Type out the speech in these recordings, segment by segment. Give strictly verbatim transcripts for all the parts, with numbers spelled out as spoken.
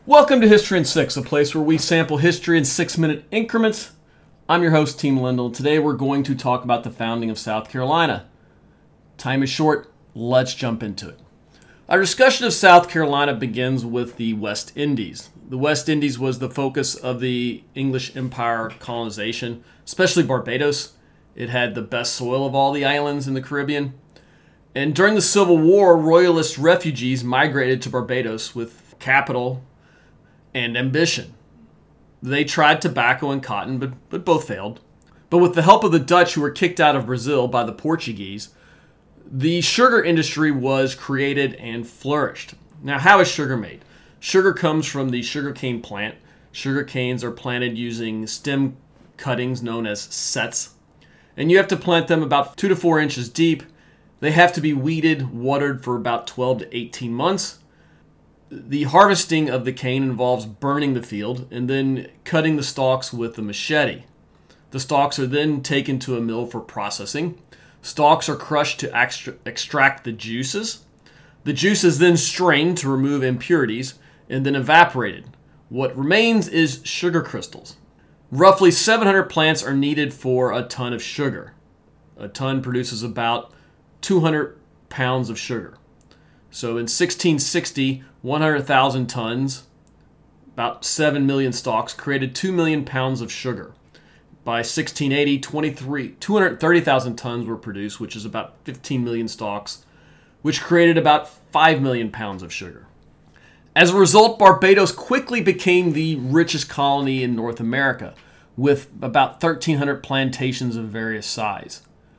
Welcome to History in Six, a place where we sample history in six-minute increments. I'm your host, Team Lindell. Today we're going to talk about the founding of South Carolina. Time is short. Let's jump into it. Our discussion of South Carolina begins with the West Indies. The West Indies was the focus of the English Empire colonization, especially Barbados. It had the best soil of all the islands in the Caribbean. And during the Civil War, Royalist refugees migrated to Barbados with capital and ambition. They tried tobacco and cotton, but, but both failed. But with the help of the Dutch, who were kicked out of Brazil by the Portuguese, the sugar industry was created and flourished. Now, how is sugar made? Sugar comes from the sugarcane plant. Sugar canes are planted using stem cuttings known as sets. And you have to plant them about two to four inches deep. They have to be weeded, watered for about twelve to eighteen months. The harvesting of the cane involves burning the field and then cutting the stalks with a machete. The stalks are then taken to a mill for processing. Stalks are crushed to extra- extract the juices. The juice is then strained to remove impurities and then evaporated. What remains is sugar crystals. Roughly seven hundred plants are needed for a ton of sugar. A ton produces about two hundred pounds of sugar. So in sixteen sixty, one hundred thousand tons, about seven million stalks, created two million pounds of sugar. By sixteen eighty, twenty-three, two hundred thirty thousand tons were produced, which is about fifteen million stalks, which created about five million pounds of sugar. As a result, Barbados quickly became the richest colony in North America, with about thirteen hundred plantations of various size.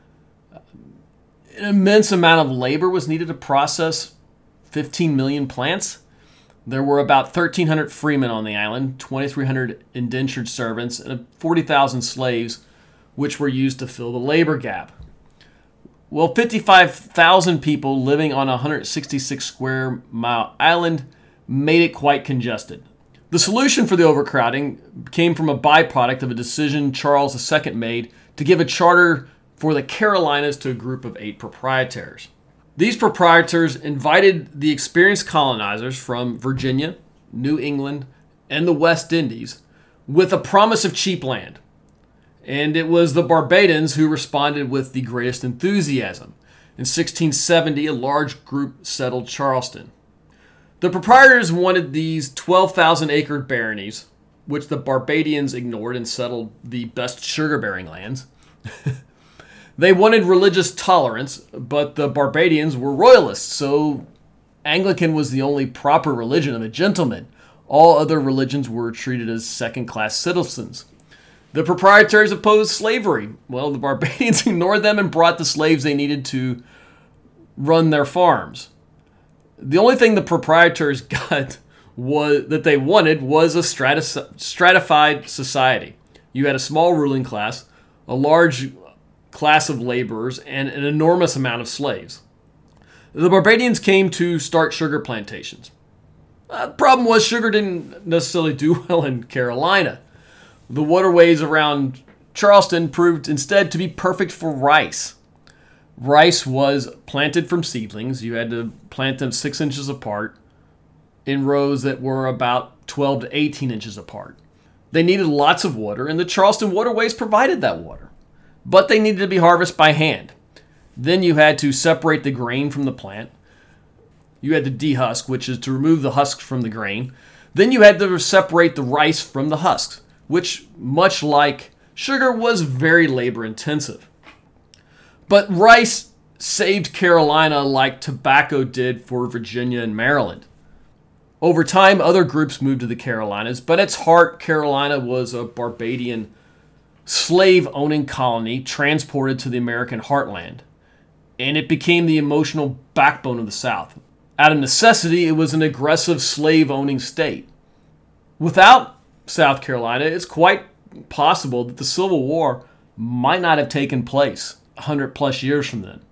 An immense amount of labor was needed to process fifteen million plants. There were about thirteen hundred freemen on the island, twenty-three hundred indentured servants, and forty thousand slaves, which were used to fill the labor gap. Well, fifty-five thousand people living on a one hundred sixty-six square mile island made it quite congested. The solution for the overcrowding came from a byproduct of a decision Charles the Second made to give a charter for the Carolinas to a group of eight proprietors. These proprietors invited the experienced colonizers from Virginia, New England, and the West Indies with a promise of cheap land. And it was the Barbadians who responded with the greatest enthusiasm. In sixteen seventy, a large group settled Charleston. The proprietors wanted these twelve thousand acre baronies, which the Barbadians ignored and settled the best sugar-bearing lands. They wanted religious tolerance, but the Barbadians were royalists, so Anglican was the only proper religion of a gentleman. All other religions were treated as second-class citizens. The proprietors opposed slavery. Well, the Barbadians ignored them and brought the slaves they needed to run their farms. The only thing the proprietors got was that they wanted was a stratus, stratified society. You had a small ruling class, a large class of laborers, and an enormous amount of slaves. The Barbadians came to start sugar plantations. Uh, the problem was sugar didn't necessarily do well in Carolina. The waterways around Charleston proved instead to be perfect for rice. Rice was planted from seedlings. You had to plant them six inches apart in rows that were about twelve to eighteen inches apart. They needed lots of water, and the Charleston waterways provided that water. But they needed to be harvested by hand. Then you had to separate the grain from the plant. You had to dehusk, which is to remove the husks from the grain. Then you had to separate the rice from the husks, which, much like sugar, was very labor intensive. But rice saved Carolina like tobacco did for Virginia and Maryland. Over time, other groups moved to the Carolinas, but at its heart, Carolina was a Barbadian slave-owning colony transported to the American heartland, and it became the emotional backbone of the South. Out of necessity, it was an aggressive slave-owning state. Without South Carolina, it's quite possible that the Civil War might not have taken place one hundred plus years from then.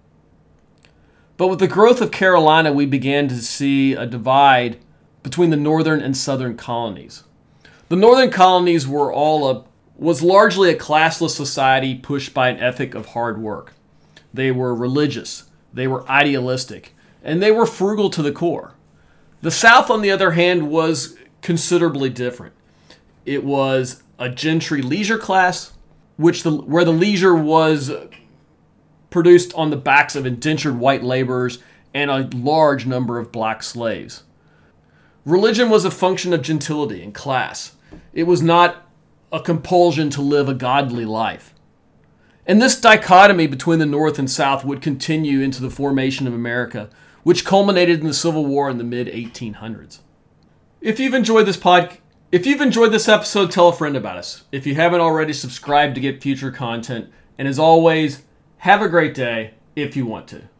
But with the growth of Carolina, we began to see a divide between the northern and southern colonies. The northern colonies were all a was largely a classless society pushed by an ethic of hard work. They were religious, they were idealistic, and they were frugal to the core. The South, on the other hand, was considerably different. It was a gentry leisure class, which the where the leisure was produced on the backs of indentured white laborers and a large number of black slaves. Religion was a function of gentility and class. It was not a compulsion to live a godly life. And this dichotomy between the North and South would continue into the formation of America, which culminated in the Civil War in the mid eighteen hundreds. If you've enjoyed this pod, if you've enjoyed this episode, tell a friend about us. If you haven't already, subscribe to get future content. And as always, have a great day if you want to.